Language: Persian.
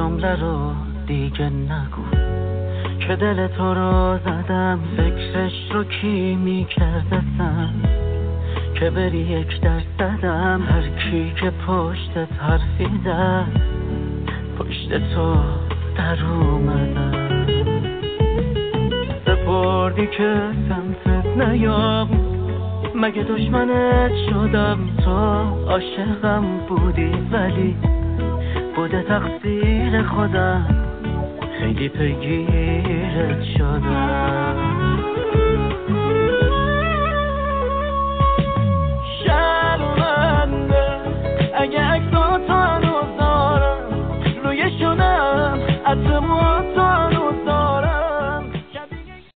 جمله رو دیگه نگو که دل تو رو زدم. فکرش رو کی میکرده سن که بری 1% هر کی که پشتت حرفی زد پشت تو در اومدم. سپردی که سمتت نیام مگه دشمنت شدم؟ تو عاشقم بودی ولی بوده تقصیر خودم، خیلی پیگیرت شدم.